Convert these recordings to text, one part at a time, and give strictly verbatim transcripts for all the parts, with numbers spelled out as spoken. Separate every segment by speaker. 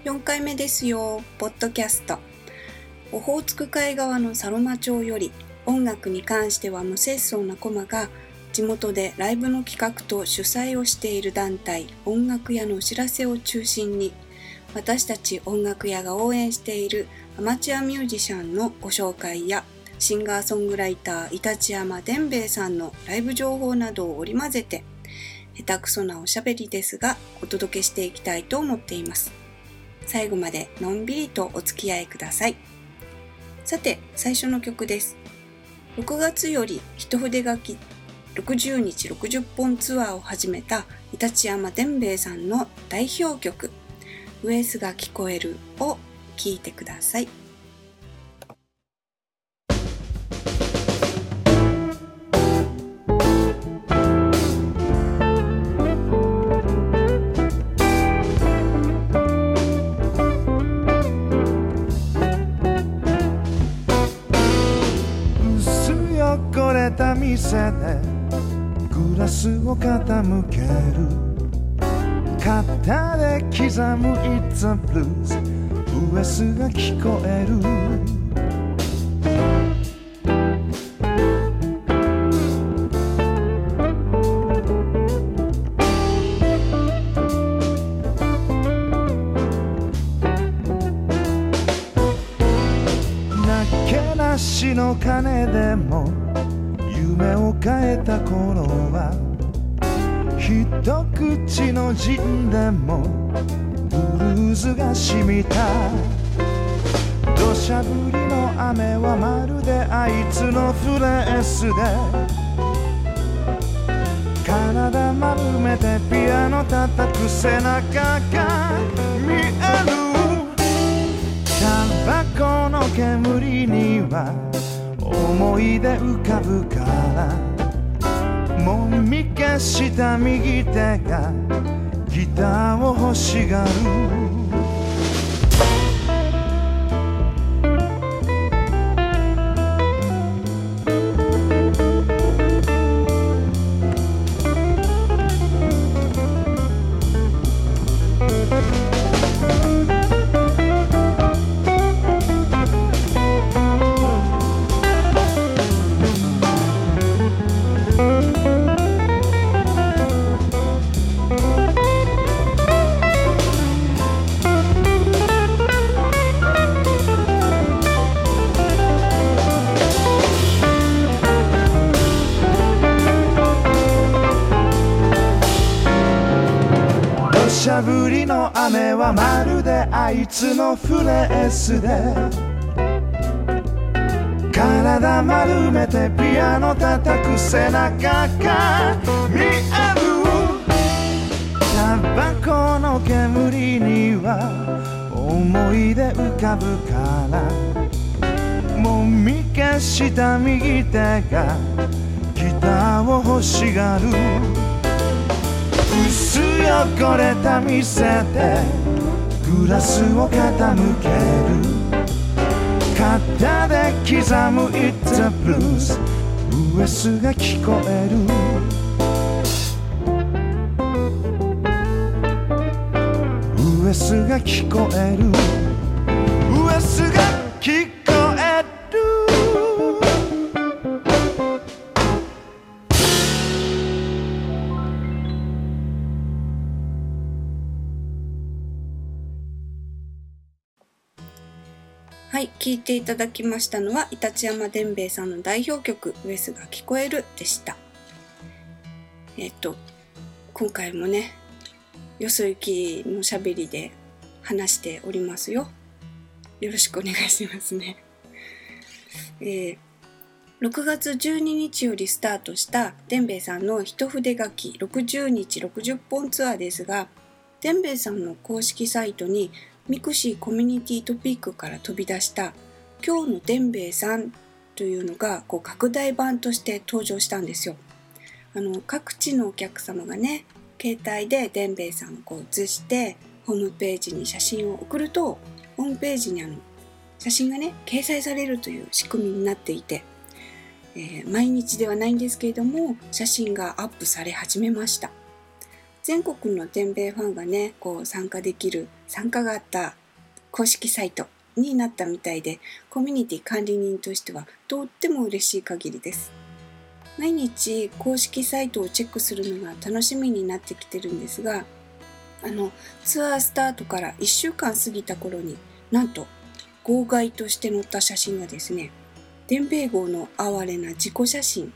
Speaker 1: よんかいめですよ、ポッドキャスト。オホーツク海側の佐呂間町より、音楽に関しては無節操なコマが、地元でライブの企画と主催をしている団体、音楽屋のお知らせを中心に、私たち音楽屋が応援しているアマチュアミュージシャンのご紹介や、シンガーソングライター、イタチヤマデンベイさんのライブ情報などを織り交ぜて、下手くそなおしゃべりですが、お届けしていきたいと思っています。最後までのんびりとお付き合いください。さて、最初の曲です。ろくがつより一筆書きろくじゅうにちろくじゅっぽんツアーを始めたイタチヤマデンベイさんの代表曲、ウエスが聞こえるを聴いてください。
Speaker 2: 店でグラスを傾ける肩で刻む It's a Blues ウエスが聞こえるなけなしの鐘でも夢を変えた頃は一口のジンでもブルーズが染みた土砂降りの雨はまるであいつのフレースで体丸めてピアノ叩く背中が見えるタバコの煙には思い出浮かぶからもみ消した右手がギターを欲しがる土砂降りの雨はまるであいつのフレースで体丸めてピアノ叩く背中が見えるタバコの煙には思い出浮かぶからもみ消した右手がギターを欲しがる薄汚れた店でグラスを傾ける肩で刻む It's a Blues ウエスが聞こえるウエスが聞こえるウエスが聞こえる
Speaker 1: はい、聴いていただきましたのはイタチヤマデンベイさんの代表曲ウエスが聞こえるでした。えっと今回もねよそ行きのしゃべりで話しておりますよ。よろしくお願いしますね。えー、ろくがつじゅうににちよりスタートしたデンベイさんの一筆書きろくじゅうにちろくじゅっぽんツアーですが、デンベイさんの公式サイトにミクシーコミュニティトピックから飛び出した今日のデンベイさんというのがこう拡大版として登場したんですよ。あの各地のお客様がね携帯でデンベイさんをこう写してホームページに写真を送るとホームページにあの写真がね掲載されるという仕組みになっていて、えー、毎日ではないんですけれども写真がアップされ始めました。全国のデンベイファンがねこう参加できる参加型公式サイトになったみたいで、コミュニティ管理人としてはとっても嬉しい限りです。毎日公式サイトをチェックするのが楽しみになってきてるんですが、あのツアースタートからいっしゅうかん過ぎた頃に、なんと号外として載った写真がですね、伝兵衛号の哀れな自己写真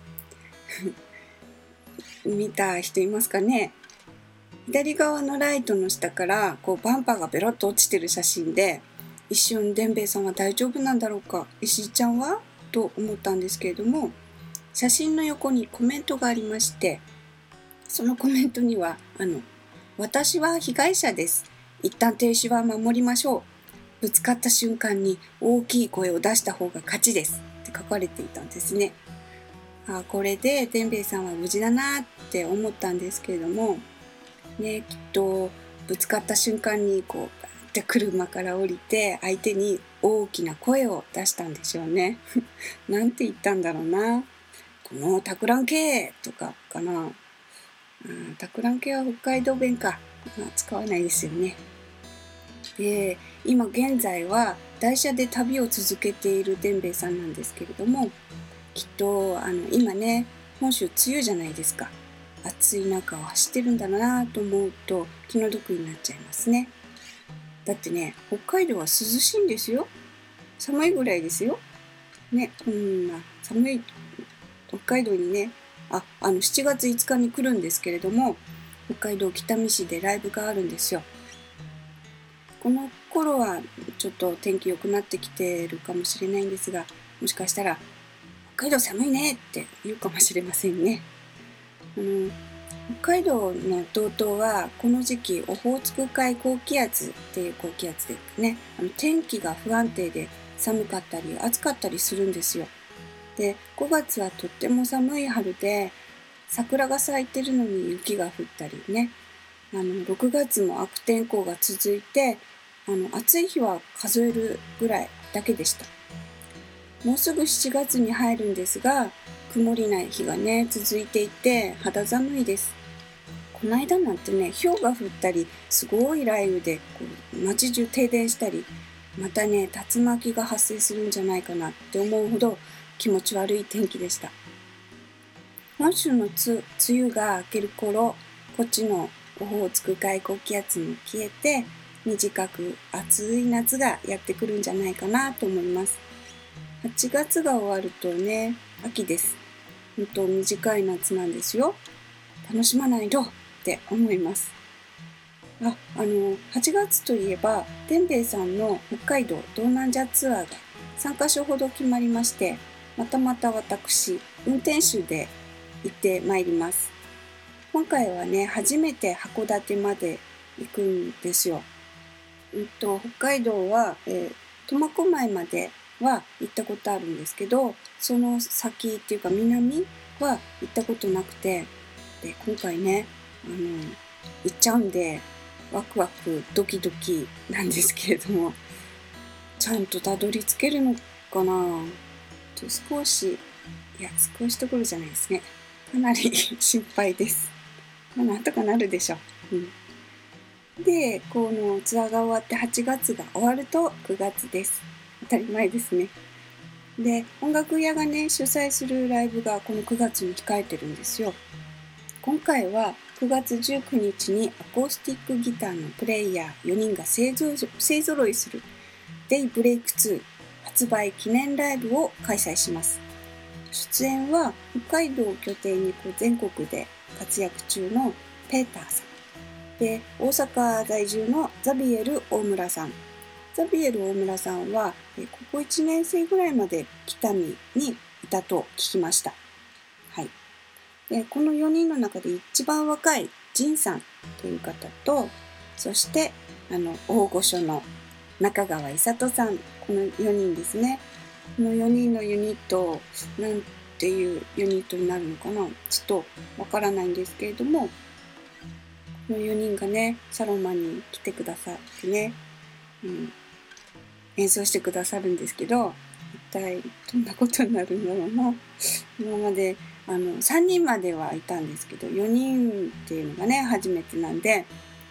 Speaker 1: 見た人いますかね。左側のライトの下からこうバンパーがベロッと落ちてる写真で、一瞬伝兵衛さんは大丈夫なんだろうか、石井ちゃんはと思ったんですけれども、写真の横にコメントがありまして、そのコメントにはあの私は被害者です。一旦停止は守りましょう。ぶつかった瞬間に大きい声を出した方が勝ちですって書かれていたんですね。あ、これで伝兵衛さんは無事だなって思ったんですけれども、ね、きっとぶつかった瞬間にこうバーって車から降りて相手に大きな声を出したんでしょうね。なんて言ったんだろうな。このたくらんけーとかかな。たくらんけは北海道弁か、まあ、使わないですよね。で、今現在は台車で旅を続けている伝兵衛さんなんですけれども、きっとあの今ね、本州梅雨じゃないですか。暑い中を走ってるんだなと思うと気の毒になっちゃいますね。だってね、北海道は涼しいんですよ。寒いぐらいですよ。ね、こんな寒い北海道にね、あ、あのしちがついつかに来るんですけれども、北海道北見市でライブがあるんですよ。この頃はちょっと天気良くなってきてるかもしれないんですが、もしかしたら北海道寒いねって言うかもしれませんね。あの北海道の道東はこの時期オホーツク海高気圧っていう高気圧でね、あの天気が不安定で寒かったり暑かったりするんですよ。で、ごがつはとっても寒い春で、桜が咲いてるのに雪が降ったりね、あのろくがつも悪天候が続いて、あの暑い日は数えるぐらいだけでした。もうすぐしちがつに入るんですが、曇りない日がね続いていて肌寒いです。この間なんてね、氷が降ったり、すごい雷雨でこう街中停電したり、またね竜巻が発生するんじゃないかなって思うほど気持ち悪い天気でした。本州のつ梅雨が明ける頃、こっちのオホーツク海高気圧も消えて、短く暑い夏がやってくるんじゃないかなと思います。はちがつが終わるとね、秋です。本当短い夏なんですよ。楽しまないとって思います。あ、あのはちがつといえば、伝兵衛さんの北海道道南ジャツアーがさんかしょほど決まりまして、またまた私運転手で行ってまいります。今回はね、初めて函館まで行くんですよ。うんと、北海道は、えー、苫小牧までは行ったことあるんですけど、その先っていうか南は行ったことなくて、で今回ね、あの行っちゃうんでワクワクドキドキなんですけれども、ちゃんとたどり着けるのかなと少し、いや少しどころじゃないですね、かなり心配です。まあ、なんとかなるでしょう、うん、でこのツアーが終わってはちがつが終わるとくがつです。当たり前ですね。で音楽屋がね主催するライブがこのくがつに控えてるんですよ。今回はくがつじゅうくにちにアコースティックギターのプレイヤーよにんが勢ぞ勢ぞろいするデイブレイクツー発売記念ライブを開催します。出演は北海道を拠点にこう全国で活躍中のペーターさんで、大阪在住のザビエル大村さん。ザビエル大村さんはここいちねんせいぐらいまで北見にいたと聞きました。はい。でこのよにんの中で一番若いジンさんという方と、そしてあの大御所の中川勇人さん、このよにんですね。このよにんのユニット、なんていうユニットになるのかな、ちょっとわからないんですけれども、このよにんがねサロマに来てくださってね、うん、演奏してくださるんですけど、一体どんなことになるんだろうな。今まであのさんにんまではいたんですけど、よにんっていうのがね初めてなんで、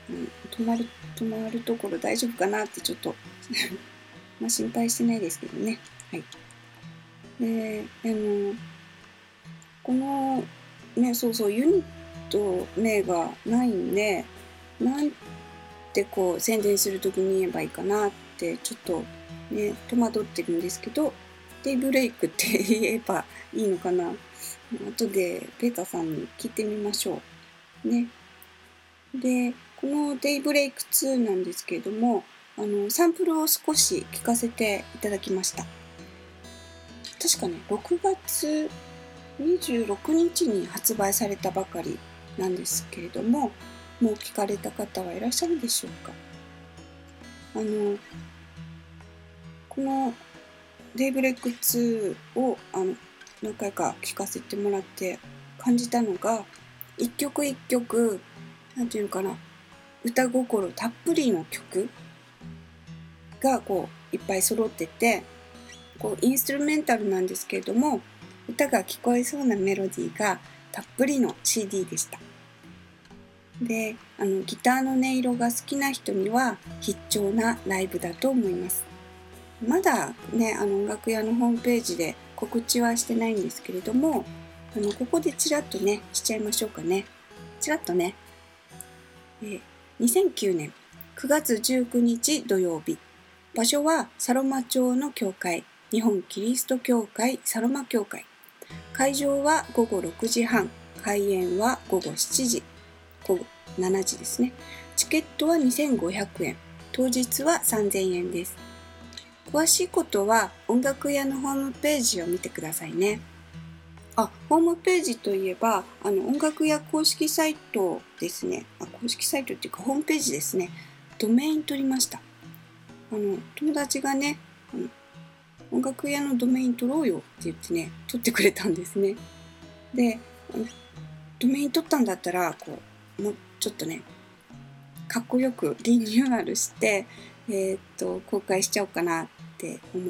Speaker 1: うん、泊まる泊まるところ大丈夫かなってちょっとまあ心配してないですけどね。はい。で、あのこのね、そうそうユニット名がないんで、なんてこう宣伝するときに言えばいいかなってちょっとね戸惑ってるんですけど、デイブレイクって言えばいいのかな。後でペーターさんに聞いてみましょうね。で、このデイブレイクツーなんですけれども、あのサンプルを少し聞かせていただきました。確かねろくがつにじゅうろくにちに発売されたばかりなんですけれども、もう聞かれた方はいらっしゃるでしょうか。あのこのデイブレイクツーをあの何回か聞かせてもらって感じたのが、一曲一曲なんていうのかな、歌心たっぷりの曲がこういっぱい揃ってて、こうインストゥルメンタルなんですけれども、歌が聞こえそうなメロディーがたっぷりの シーディー でした。で、あのギターの音色が好きな人には必聴なライブだと思います。まだね、あの音楽屋のホームページで告知はしてないんですけれども、あのここでちらっとねしちゃいましょうかね。ちらっとね、えにせんきゅうねんくがつじゅうくにち土曜日、場所はサロマ町の教会、日本キリスト教会サロマ教会。会場はごごろくじはん、開演はごごしちじ、ごごしちじですね。チケットはにせんごひゃくえん、当日はさんぜんえんです。詳しいことは音楽屋のホームページを見てくださいね。あ、ホームページといえば、あの音楽屋公式サイトですね。あ、公式サイトっていうかホームページですね。ドメイン取りました。あの友達がね、あの音楽屋のドメイン取ろうよって言ってね、取ってくれたんですね。で、ドメイン取ったんだったら、こうもうちょっとね、かっこよくリニューアルして、えー、っと公開しちゃおうかなって思って、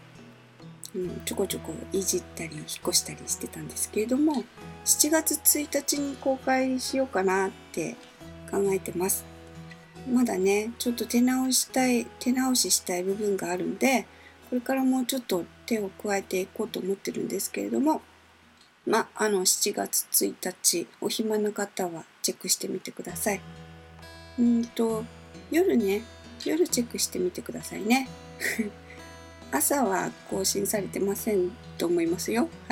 Speaker 1: うん、ちょこちょこいじったり引っ越したりしてたんですけれども、しちがつついたちに公開しようかなって考えてます。まだね、ちょっと手直したい手直ししたい部分があるんで、これからもうちょっと手を加えていこうと思ってるんですけれども、まあのしちがつついたちお暇な方はチェックしてみてください。うんと夜ね、夜チェックしてみてくださいね。朝は更新されてませんと思いますよ。はい。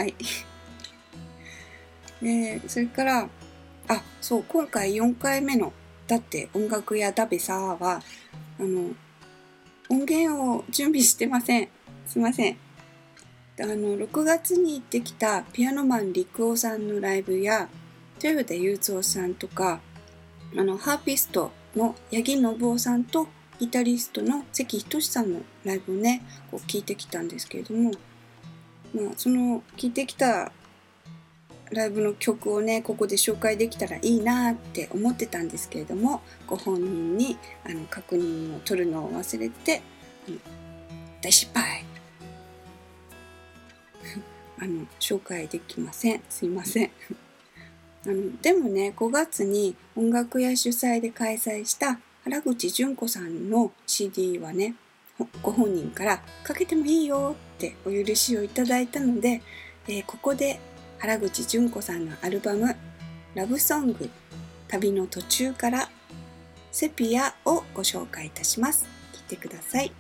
Speaker 1: で、それから、あ、そう、今回よんかいめのだって音楽屋だべさは、あの、音源を準備してません。すいません。あの、ろくがつに行ってきたピアノマン陸尾さんのライブや、豊田雄三さんとか、あの、ハーピストの八木信夫さんと、ギタリストの関仁さんのライブをね、こう聞いてきたんですけれども、まあ、その聞いてきたライブの曲をね、ここで紹介できたらいいなって思ってたんですけれども、ご本人にあの確認を取るのを忘れて、あの大失敗あの紹介できません。すいません。あのでもね、ごがつに音楽屋主催で開催した原口純子さんの シーディー はね、ご本人からかけてもいいよってお許しをいただいたので、えー、ここで原口純子さんのアルバムラブソング旅の途中からセピアをご紹介いたします。聴いてください。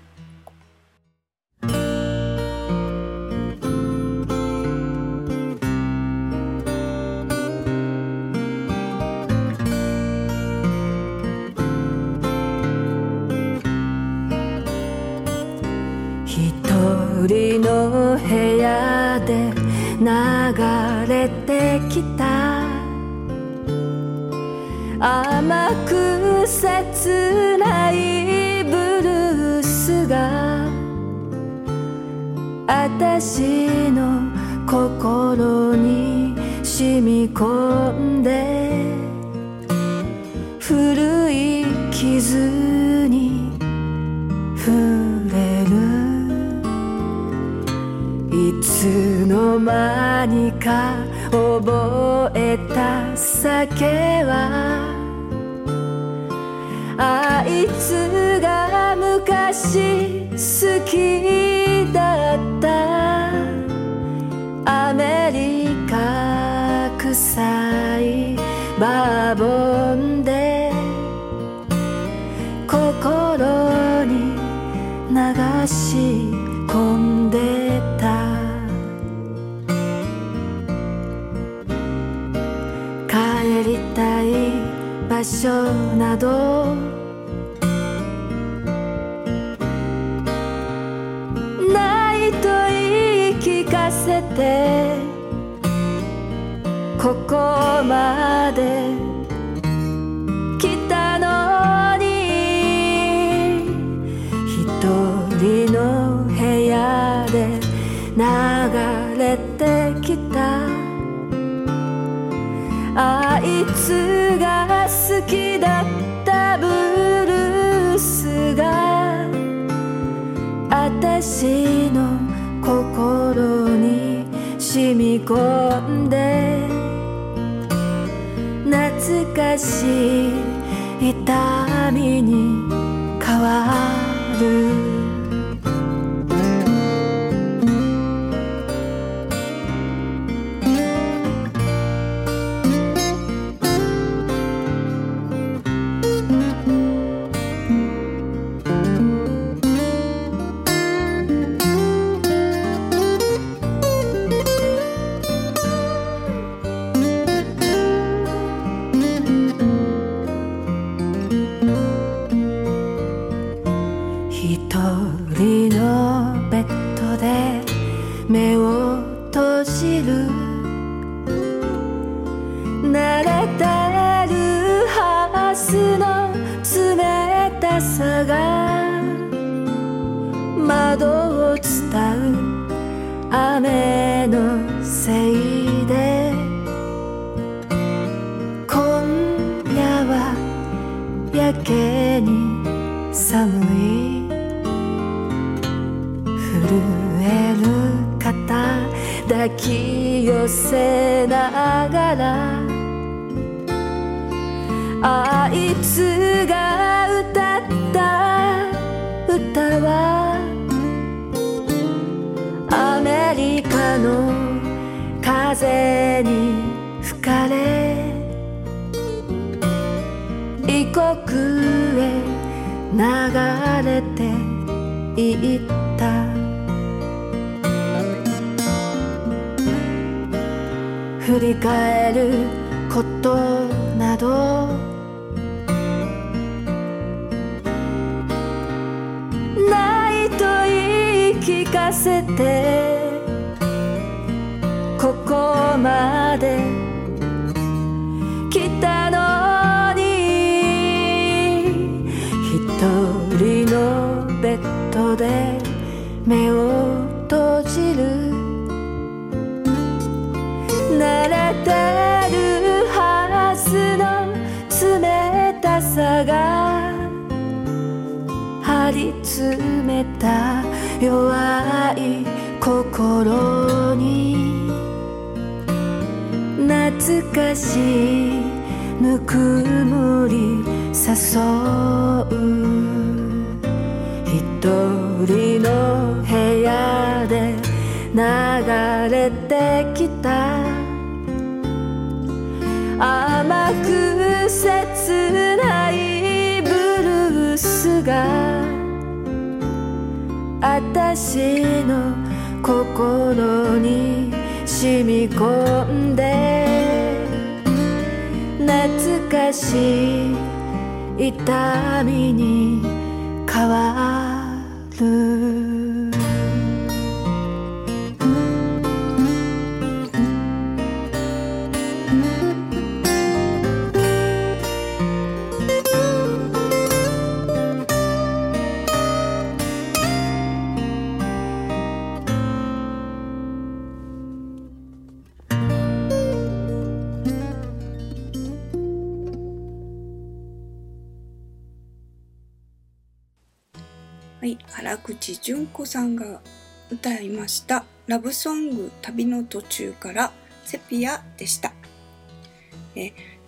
Speaker 3: 一人の部屋で流れてきた甘く切ないブルースが私の心に染み込んで古い傷に触れる。いつの間にか覚えた酒はあいつが昔好きだったアメリカ臭いバーボンで心に流し込んでた帰りたい場所などないと言い聞かせてここまで来たのに一人の部屋で流れてきたあいつが好きだったブルースが私の心に染み込んで懐かしい痛みに変わる目を閉じる慣れてるはずの冷たさが窓を伝う雨のせいで今夜はやけに寒い震える抱き寄せながらあいつが歌った歌はアメリカの風に吹かれ異国へ流れていった振り返ることなどないと言い聞かせてここまで来たのに一人のベッドで目を閉じる慣れてるはずの冷たさが張り詰めた弱い心に懐かしいぬくもり誘う一人の部屋で流れてきた甘く切ないブルースが私の心に染み込んで懐かしい痛みに変わる
Speaker 1: はい、原口純子さんが歌いましたラブソング旅の途中からセピアでした。え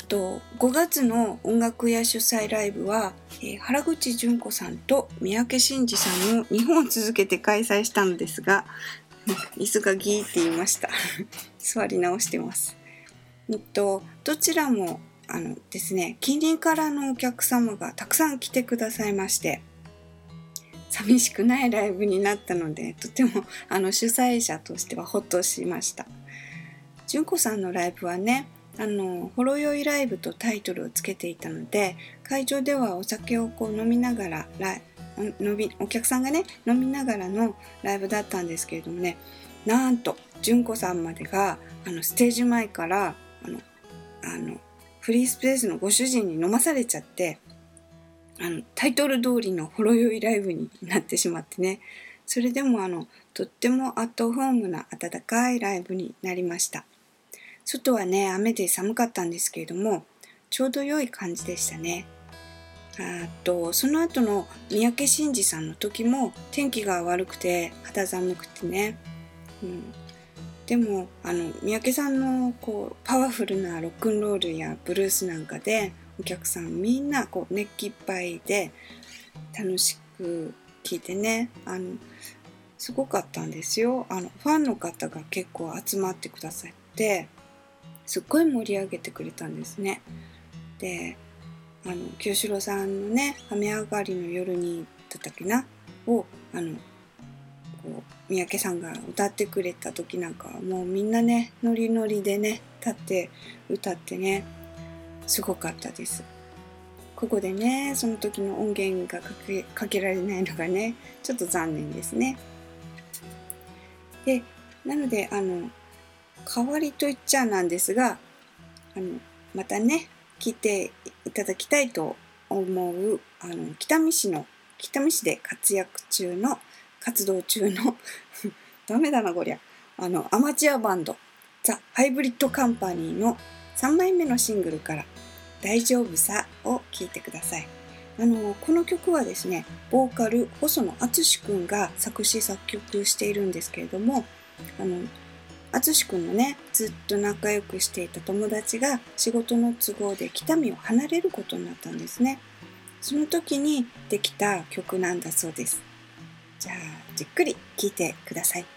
Speaker 1: とごがつの音楽屋主催ライブは、えー、原口純子さんと三宅伸二さんのにほん続けて開催したのですが、椅子がギーって言いました座り直してます。えっとどちらもあのですね、近隣からのお客様がたくさん来てくださいまして、寂しくないライブになったので、とてもあの主催者としてはほっとしました。純子さんのライブはね、あのほろ酔いライブとタイトルをつけていたので、会場ではお酒をこう飲みながらライ飲みお客さんがね飲みながらのライブだったんですけれどもね、なんと純子さんまでがあのステージ前からあのあのフリースペースのご主人に飲まされちゃって、あのタイトル通りのほろ酔いライブになってしまってね、それでもあのとってもアットホームな温かいライブになりました。外はね雨で寒かったんですけれども、ちょうど良い感じでしたね。あとその後の三宅伸二さんの時も天気が悪くて肌寒くてね、うん、でもあの三宅さんのこうパワフルなロックンロールやブルースなんかでお客さんみんなこう熱気いっぱいで楽しく聴いてね、あのすごかったんですよ。あのファンの方が結構集まってくださってすっごい盛り上げてくれたんですね。であの清志郎さんのね雨上がりの夜にだったっけなをあのこう三宅さんが歌ってくれた時なんかはもうみんなねノリノリでね立って歌ってね、すごかったです。ここでねその時の音源がかけ、かけられないのがねちょっと残念ですね。でなのであの代わりと言っちゃなんですが、あのまたね聞いていただきたいと思うあの北見市の北見市で活躍中の活動中のダメだなこりゃあのアマチュアバンドザ・ハイブリッドカンパニーのさんまいめのシングルから大丈夫さを聴いてください。あのこの曲はですね、ボーカル細野敦くんが作詞作曲しているんですけれども、あの敦くんのねずっと仲良くしていた友達が仕事の都合で北見を離れることになったんですね。その時にできた曲なんだそうです。じゃあじっくり聴いてください。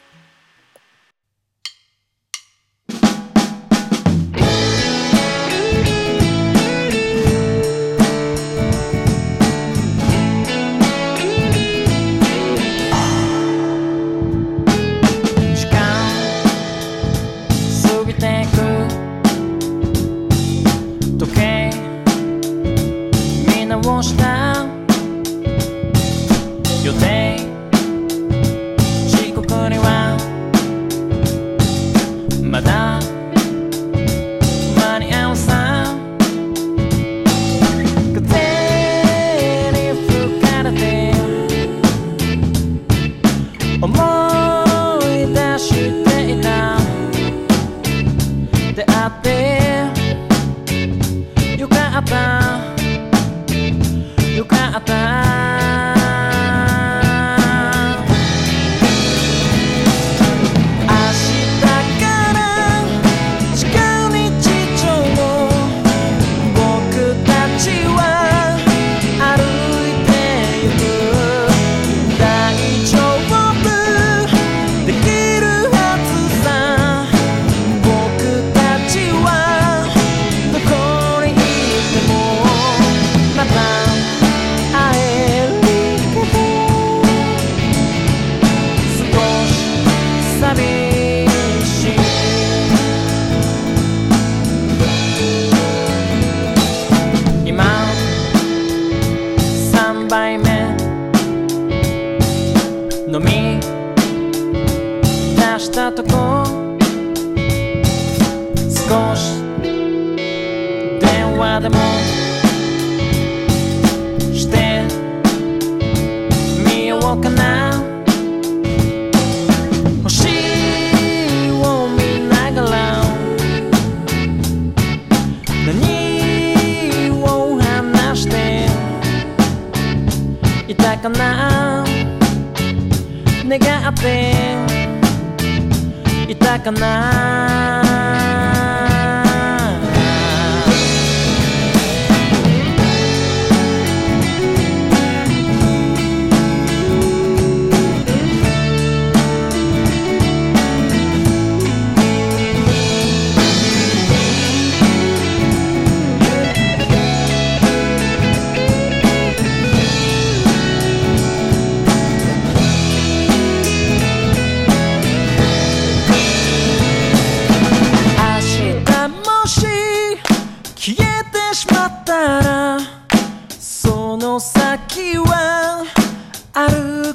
Speaker 4: いたかな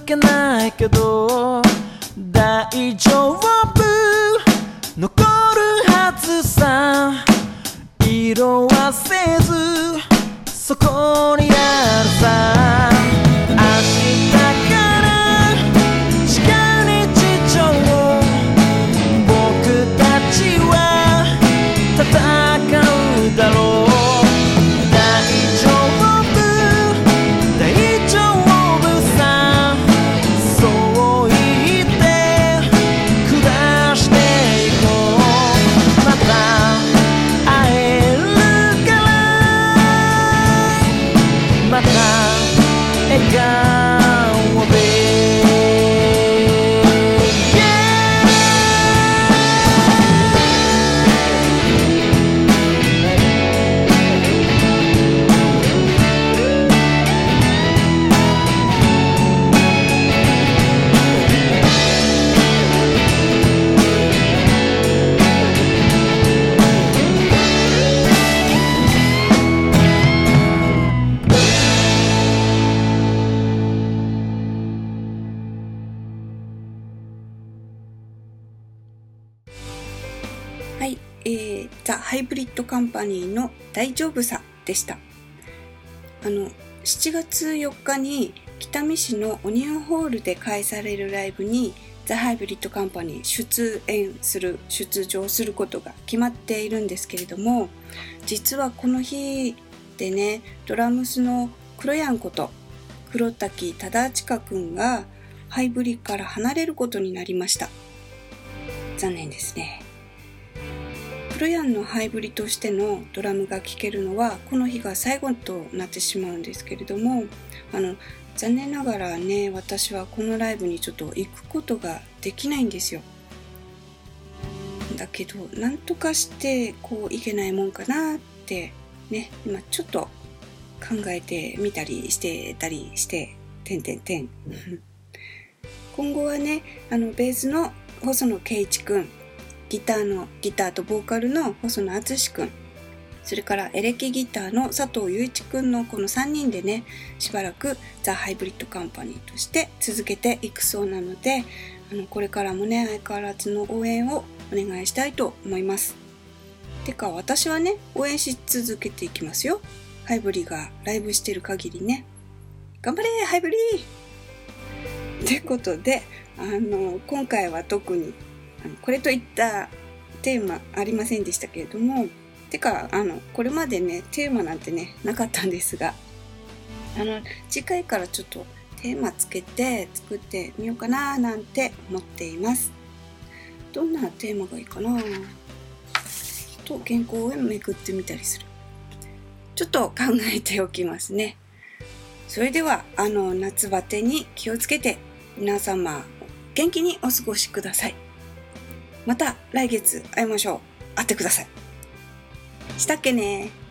Speaker 4: けないけど大丈夫残るはずさ色褪せずそこにあるさ明日から近日常僕たちは戦うだろう
Speaker 1: はい、えー、ザ・ハイブリッドカンパニーの大丈夫さでした。あのしちがつよっかに北見市のオニオンホールで開催されるライブにザ・ハイブリッドカンパニー出演する出場することが決まっているんですけれども、実はこの日でね、ドラムスの黒やんこと黒滝忠親くんがハイブリから離れることになりました。残念ですね。黒ヤンのハイブリとしてのドラムが聴けるのはこの日が最後となってしまうんですけれども、あの残念ながらね、私はこのライブにちょっと行くことができないんですよ。だけどなんとかしてこう行けないもんかなってね、今ちょっと考えてみたりしてたりしててんてんてん今後はね、あのベースの細野圭一くん、ギターのギターとボーカルの細野敦くん、それからエレキギターの佐藤雄一くんのこのさんにんでね、しばらくザ・ハイブリッドカンパニーとして続けていくそうなので、あのこれからもね相変わらずの応援をお願いしたいと思います。てか私はね応援し続けていきますよ。ハイブリがライブしてる限りね、頑張れハイブリーってことで、あの今回は特にこれといったテーマありませんでしたけれども、てかあのこれまでねテーマなんてねなかったんですが、あの次回からちょっとテーマつけて作ってみようかななんて思っています。どんなテーマがいいかなと原稿をめくってみたりする。ちょっと考えておきますね。それではあの夏バテに気をつけて皆様元気にお過ごしください。また来月会いましょう。会ってください。したっけね。